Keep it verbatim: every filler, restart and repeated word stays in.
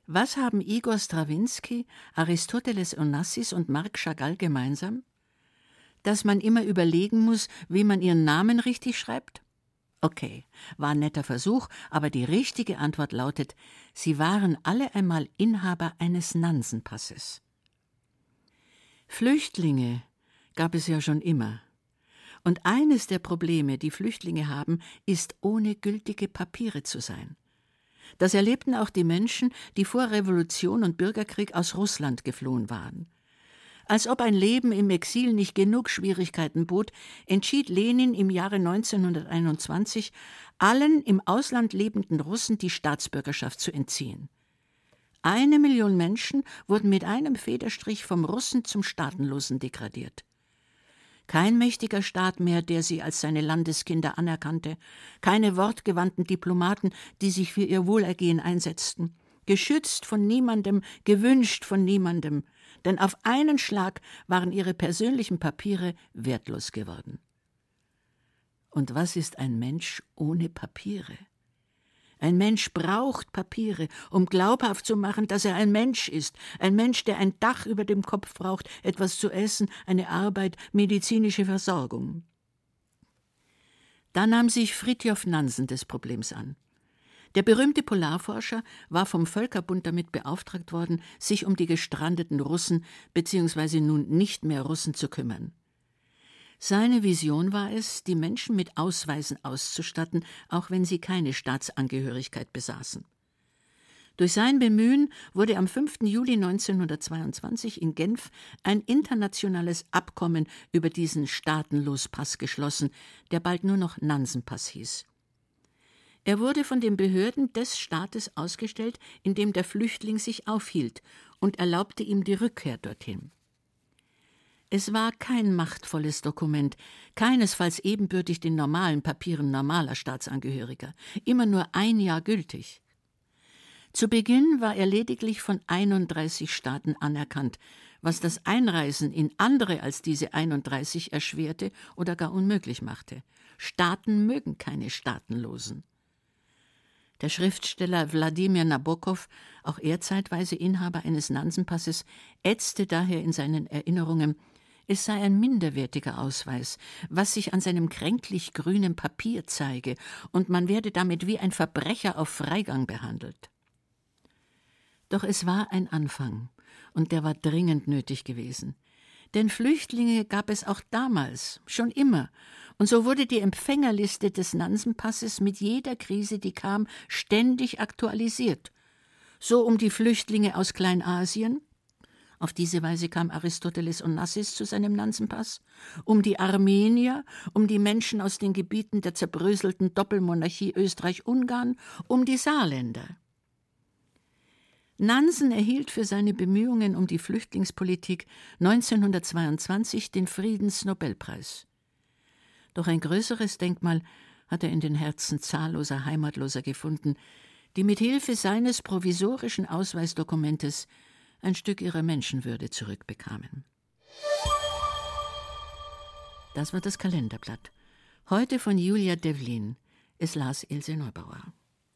Was haben Igor Strawinski, Aristoteles Onassis und Marc Chagall gemeinsam? Dass man immer überlegen muss, wie man ihren Namen richtig schreibt? Okay, war ein netter Versuch, aber die richtige Antwort lautet, sie waren alle einmal Inhaber eines Nansenpasses. Flüchtlinge gab es ja schon immer. Und eines der Probleme, die Flüchtlinge haben, ist, ohne gültige Papiere zu sein. Das erlebten auch die Menschen, die vor Revolution und Bürgerkrieg aus Russland geflohen waren. Als ob ein Leben im Exil nicht genug Schwierigkeiten bot, entschied Lenin im Jahre neunzehnhunderteinundzwanzig, allen im Ausland lebenden Russen die Staatsbürgerschaft zu entziehen. Eine Million Menschen wurden mit einem Federstrich vom Russen zum Staatenlosen degradiert. Kein mächtiger Staat mehr, der sie als seine Landeskinder anerkannte, keine wortgewandten Diplomaten, die sich für ihr Wohlergehen einsetzten, geschützt von niemandem, gewünscht von niemandem, denn auf einen Schlag waren ihre persönlichen Papiere wertlos geworden. Und was ist ein Mensch ohne Papiere? Ein Mensch braucht Papiere, um glaubhaft zu machen, dass er ein Mensch ist. Ein Mensch, der ein Dach über dem Kopf braucht, etwas zu essen, eine Arbeit, medizinische Versorgung. Da nahm sich Fridtjof Nansen des Problems an. Der berühmte Polarforscher war vom Völkerbund damit beauftragt worden, sich um die gestrandeten Russen bzw. nun nicht mehr Russen zu kümmern. Seine Vision war es, die Menschen mit Ausweisen auszustatten, auch wenn sie keine Staatsangehörigkeit besaßen. Durch sein Bemühen wurde am fünften Juli neunzehnhundertzweiundzwanzig in Genf ein internationales Abkommen über diesen Staatenlospass geschlossen, der bald nur noch Nansenpass hieß. Er wurde von den Behörden des Staates ausgestellt, in dem der Flüchtling sich aufhielt, und erlaubte ihm die Rückkehr dorthin. Es war kein machtvolles Dokument, keinesfalls ebenbürtig den normalen Papieren normaler Staatsangehöriger, immer nur ein Jahr gültig. Zu Beginn war er lediglich von einunddreißig Staaten anerkannt, was das Einreisen in andere als diese einunddreißig erschwerte oder gar unmöglich machte. Staaten mögen keine Staatenlosen. Der Schriftsteller Wladimir Nabokov, auch er zeitweise Inhaber eines Nansenpasses, ätzte daher in seinen Erinnerungen, es sei ein minderwertiger Ausweis, was sich an seinem kränklich grünen Papier zeige, und man werde damit wie ein Verbrecher auf Freigang behandelt. Doch es war ein Anfang, und der war dringend nötig gewesen. Denn Flüchtlinge gab es auch damals, schon immer, und so wurde die Empfängerliste des Nansenpasses mit jeder Krise, die kam, ständig aktualisiert. So um die Flüchtlinge aus Kleinasien, auf diese Weise kam Aristoteles Onassis zu seinem Nansenpass, um die Armenier, um die Menschen aus den Gebieten der zerbröselten Doppelmonarchie Österreich-Ungarn, um die Saarländer. Nansen erhielt für seine Bemühungen um die Flüchtlingspolitik neunzehnhundertzweiundzwanzig den Friedensnobelpreis. Doch ein größeres Denkmal hat er in den Herzen zahlloser Heimatloser gefunden, die mit Hilfe seines provisorischen Ausweisdokumentes ein Stück ihrer Menschenwürde zurückbekamen. Das war das Kalenderblatt. Heute von Julia Devlin. Es las Ilse Neubauer.